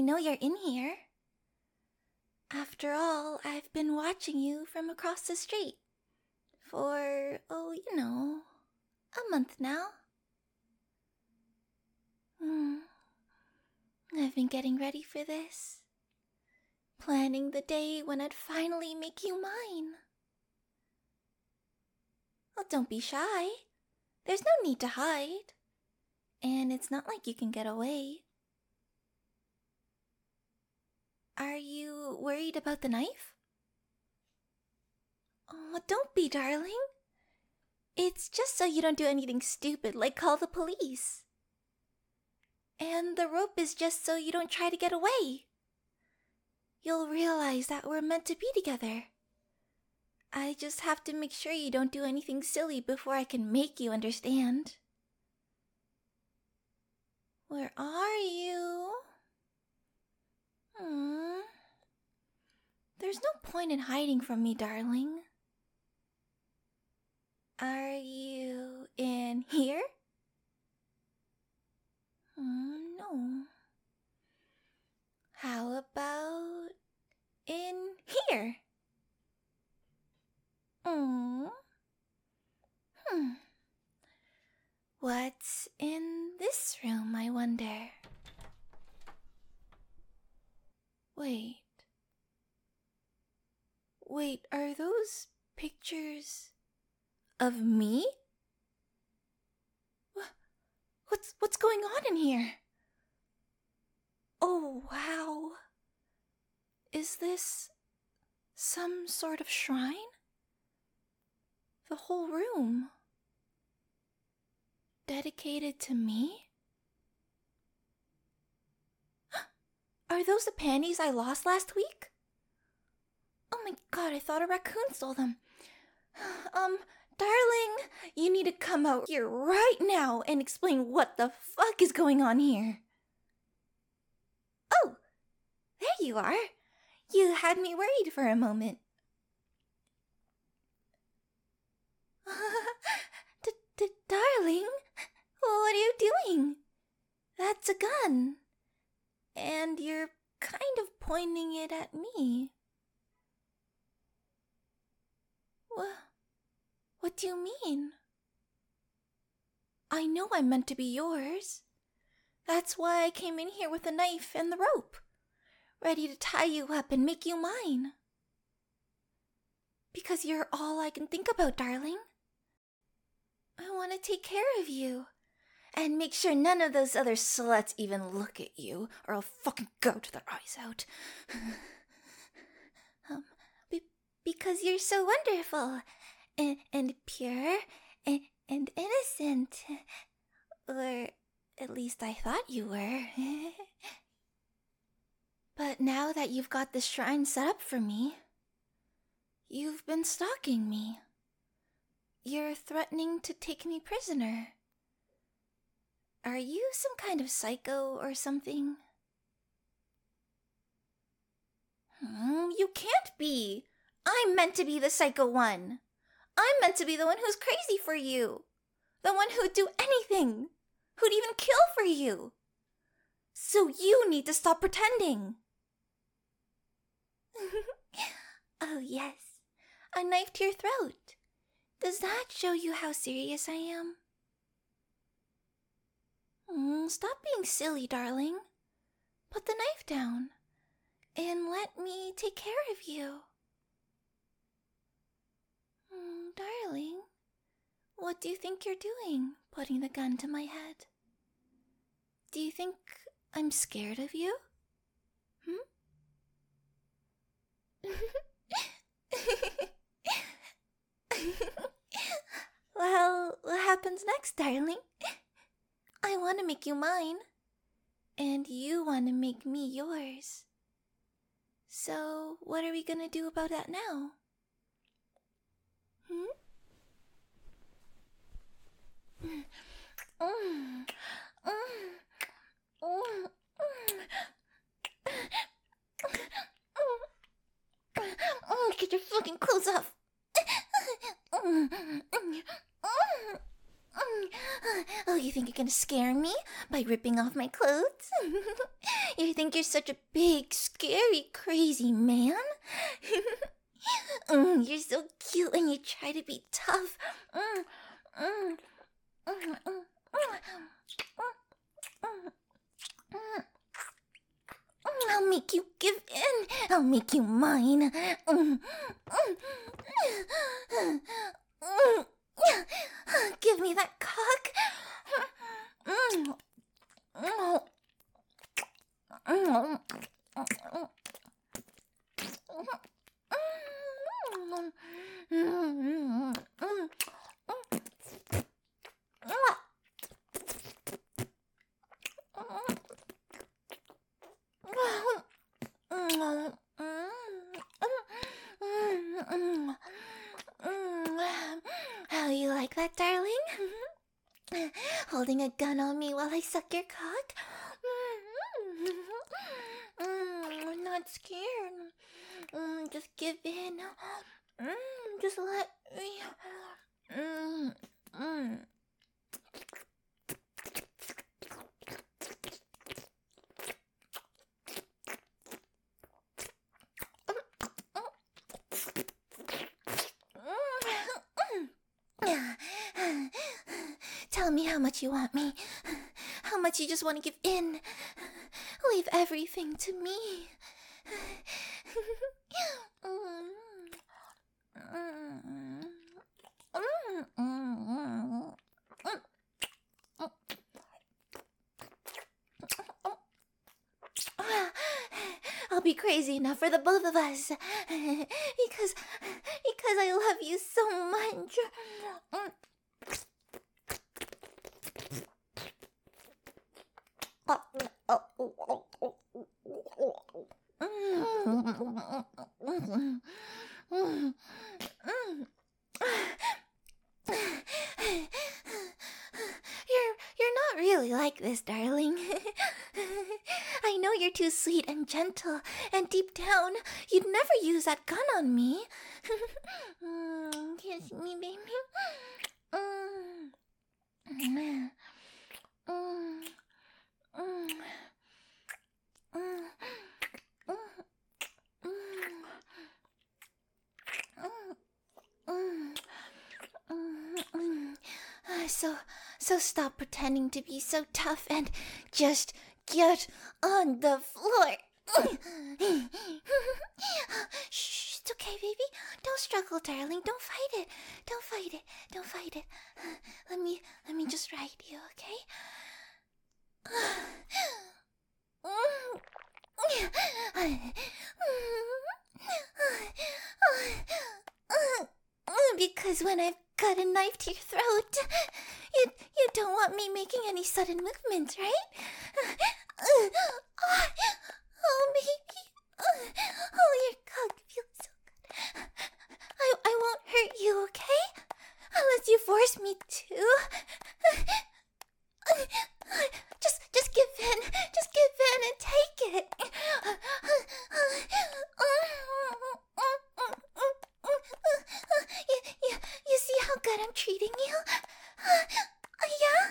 know you're in here. After all, I've been watching you from across the street for, a month now. I've been getting ready for this. Planning the day when I'd finally make you mine. Well, don't be shy. There's no need to hide. And it's not like you can get away. Are you worried about the knife? Oh, don't be, darling. It's just so you don't do anything stupid like call the police. And the rope is just so you don't try to get away. You'll realize that we're meant to be together. I just have to make sure you don't do anything silly before I can make you understand. Where are you? There's no point in hiding from me, darling. Are you in here? No. How about in here? What's in this room, I wonder? Wait, are those pictures of me? What's going on in here? Oh, wow. Is this some sort of shrine? The whole room dedicated to me? Are those the panties I lost last week? Oh my god, I thought a raccoon stole them. Darling, you need to come out here right now and explain what the fuck is going on here. Oh, there you are. You had me worried for a moment. Darling, what are you doing? That's a gun. And you're kind of pointing it at me. What do you mean? I know I'm meant to be yours. That's why I came in here with the knife and the rope, ready to tie you up and make you mine. Because you're all I can think about, darling. I want to take care of you and make sure none of those other sluts even look at you, or I'll fucking gouge their eyes out. Because you're so wonderful and pure and innocent. Or at least I thought you were. But now that you've got the shrine set up for me, you've been stalking me. You're threatening to take me prisoner. Are you some kind of psycho or something? You can't be. I'm meant to be the psycho one. I'm meant to be the one who's crazy for you. The one who'd do anything. Who'd even kill for you. So you need to stop pretending. Oh yes, I knifed your throat. Does that show you how serious I am? Stop being silly, darling. Put the knife down and let me take care of you. Darling, what do you think you're doing, putting the gun to my head? Do you think I'm scared of you? Well, what happens next, darling? I want to make you mine, and you want to make me yours. So, what are we gonna do about that now? Get your fucking clothes off. Oh, you think You're gonna scare me by ripping off my clothes? You think you're such a big, scary, crazy man? You're so cute when you try to be tough. I'll make you give in. I'll make you mine. Give me that cock. How you like that, darling? Holding a gun on me while I suck your cock? I'm not scared. Just give in. Just let me. Tell me how much you want me. How much you just want to give in. Leave everything to me. I'll be crazy enough for the both of us. Because I love you so much. You're not really like this, darling. I know you're too sweet and gentle, and deep down, you'd never use that gun on me. Kiss me, baby. So stop pretending to be so tough and just get on the floor. Shh, it's okay, baby. Don't struggle, darling. Don't fight it. Don't fight it. Don't fight it. Let me just ride you, okay? Because when I've got a knife to your throat, you don't want me making any sudden movements, right? Oh, baby. Oh, your cock feels so good. I won't hurt you, okay? Unless you force me to. Just give in. Just give in and take it. You see how good I'm treating you? Yeah.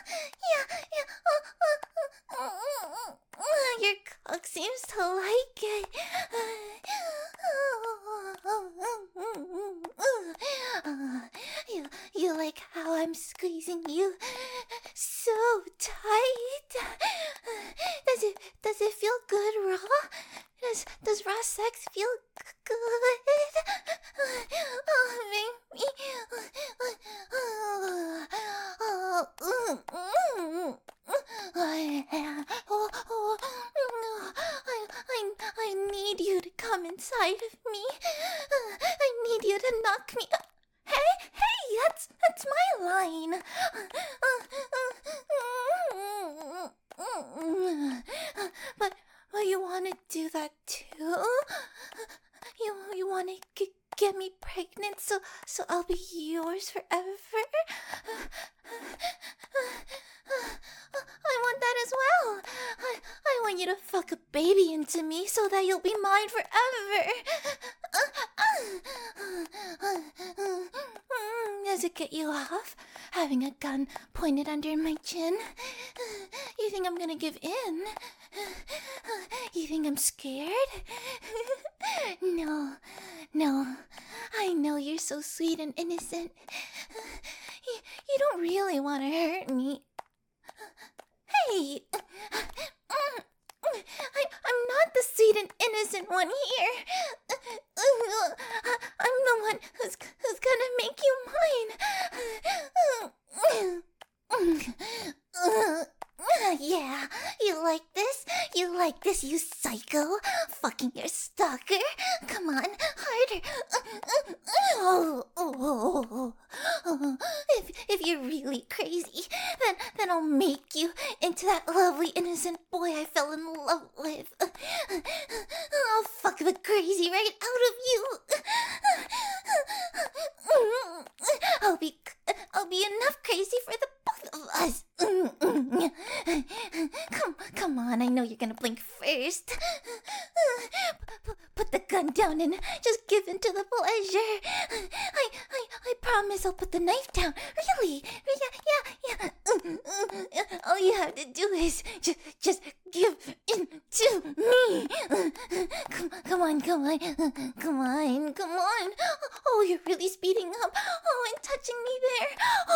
Your cock seems to like it. You like how I'm squeezing you so tight? Does it feel good raw? Does raw sex feel good? Oh, baby. I need you to come inside of me. I need you to knock me up. Hey, that's my line. But you want to do that too? You want to get me pregnant so I'll be yours forever? I want that as well. I want you to fuck a baby into me so that you'll be mine forever. Does it get you off? Having a gun pointed under my chin? You think I'm gonna give in? You think I'm scared? No, no. I know you're so sweet and innocent. You don't really want to hurt me. Hey! I'm not the sweet and innocent one here. I'm the one who's gonna make you mine. Yeah, you like this? You like this, you psycho? Fucking your stalker? Come on, harder. If you're really crazy, then I'll make you into that lovely innocent boy I fell in love with. I'll fuck the crazy right out of you. I'll be enough crazy for the both of us. Come on, I know you're gonna blink first. Put the gun down and just give in to the pleasure. I promise I'll put the knife down. Really? Yeah. All you have to do is just give in to me. Come on. Oh, you're really speeding up. Oh, and touching me there.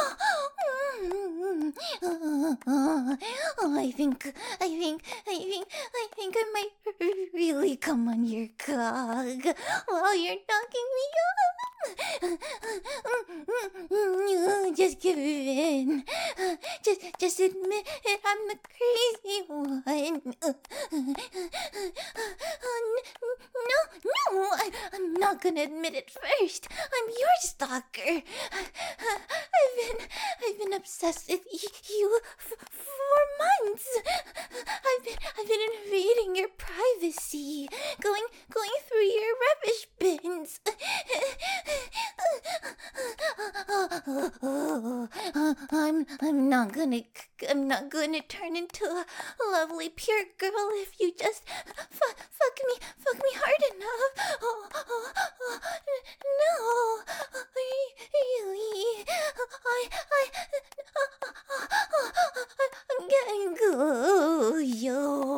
Oh, I think I might really come on your cock while you're knocking me up. Just give in. Just admit it. I'm the crazy one. No, I'm not gonna admit it first. I'm your stalker. I've been obsessed with you for months. I've been invading your privacy, going through your rubbish bins. I'm not gonna turn into a lovely pure girl if you just fuck me hard enough. No, really, I'm getting good, yo.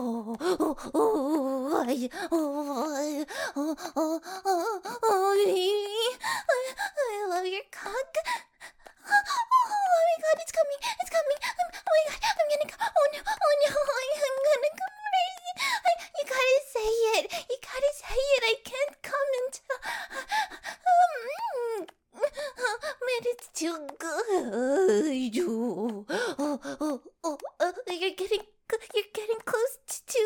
I love your cock. Oh my god, it's coming. Oh my god, I'm gonna come. Oh no, I'm gonna go crazy. You gotta say it. I can't come until. Man, it's too good. You're getting close to.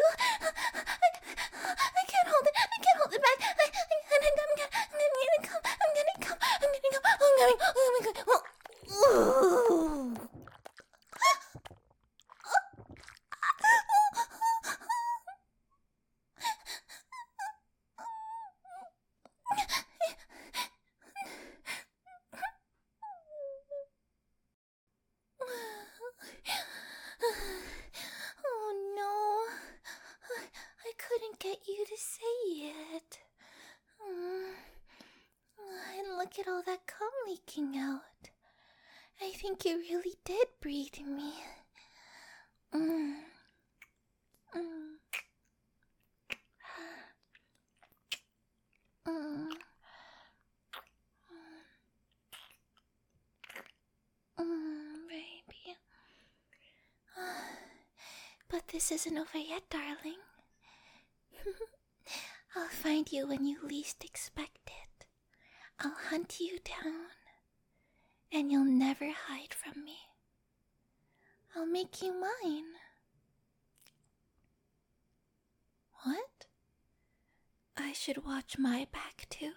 I can't hold it. Back. I'm gonna come. Oh my god. Ooh. Oh no, I couldn't get you to say it. And look at all that cum leaking out. I think you really did breathe me. Baby. But this isn't over yet, darling. I'll find you when you least expect it. I'll hunt you down, and you'll never hide from me. I'll make you mine. What? I should watch my back too?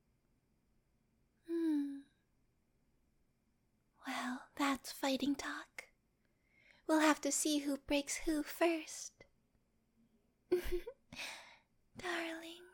Well, that's fighting talk. We'll have to see who breaks who first. Darling.